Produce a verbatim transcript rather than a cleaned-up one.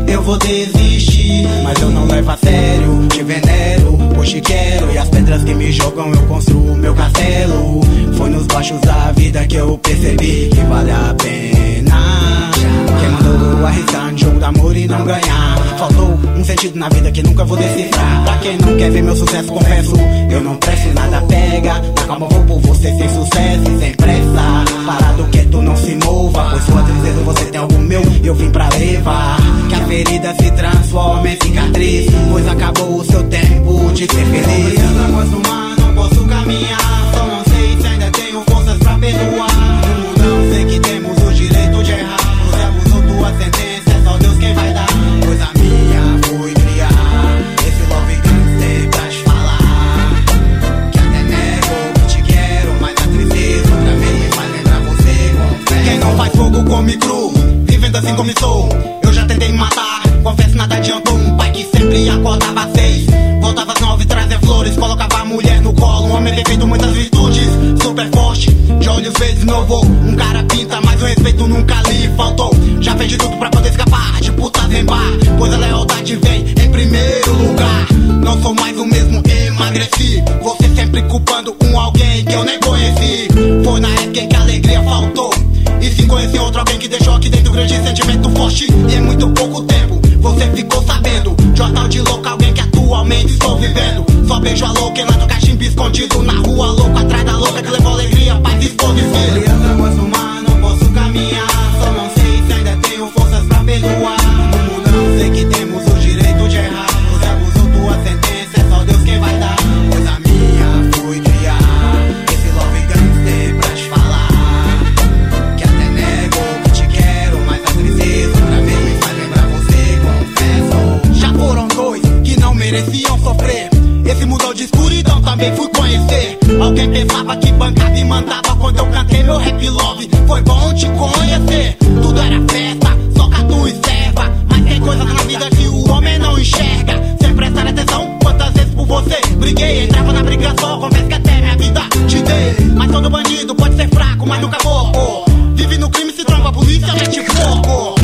eu vou desistir. Mas eu não levo a sério, te venero, hoje quero. E as pedras que me jogam eu construo meu castelo. Foi nos baixos da vida que eu percebi que vale a pena. Quem mandou arriscar no jogo do amor e não ganhar? Faltou um sentido na vida que nunca vou decifrar. Pra quem não quer ver meu sucesso, confesso, eu não presto, nada pega. Na calma vou por você sem sucesso e sem pressa. Parado quieto, não se mova, pois sua tristeza você tem algo meu e eu vim pra levar. Que a ferida se transforma em cicatriz, pois acabou o seu tempo de ser feliz. Eu não posso mais, não posso caminhar. Só não sei se ainda tenho forças pra perdoar. No mundão sei que temos o direito de errar. Você abusou, tua sentença é só Deus quem vai dar. Pois a minha fui criar esse love gangster pra te falar. Que até nego que te quero, mas a tristeza outra vez me faz lembrar você, confesso. Quem não faz fogo come cru, vivendo assim como estou. Eu já tentei me matar, confesso nada adiantou. Um pai que sempre acordava às seis, voltava às nove, trazia flores, colocava a mulher no colo. Um homem perfeito, muitas virtudes, super forte, de olhos verdes meu avô. Um cara pinta, mas o respeito nunca lhe faltou. Já fez de tudo pra poder escapar de putas em bar, pois a lealdade vem em primeiro lugar. Não sou mais o mesmo, emagreci. Você sempre culpando um alguém que eu nem conheci. Foi na época em que a alegria faltou, e se conheci outro alguém que deixou aqui dentro um grande sentimento forte. E em muito pouco tempo você ficou sabendo de uma tal de louca, alguém que atualmente estou vivendo. Só beijo a louca e lá no cachimbo escondido na rua, louco atrás da louca que levou alegria, paz, esposa e filho. Eu não posso mais, não posso caminhar. Só não sei se ainda tenho forças pra perdoar. No mundão sei que temos o direito de errar. Você abusou, tua sentença é só Deus quem vai dar. Pois a minha fui criar esse love gangster pra te falar. Que até nego que te quero, mas a tristeza outra vez me faz lembrar você, confesso. Já foram dois que não mereciam sofrer. Esse mudou de escuridão, também fui conhecer. Alguém pensava que bancava e mandava quando eu cantei meu rap love. Foi bom te conhecer, tudo era festa, só catu e serva. Mas tem coisas na vida que o homem não enxerga. Sem prestar atenção, quantas vezes por você briguei, entrava na briga só, confesso que até minha vida te dei. Mas todo bandido pode ser fraco, mas nunca morro. Vive no crime, se tromba a polícia, mete fogo.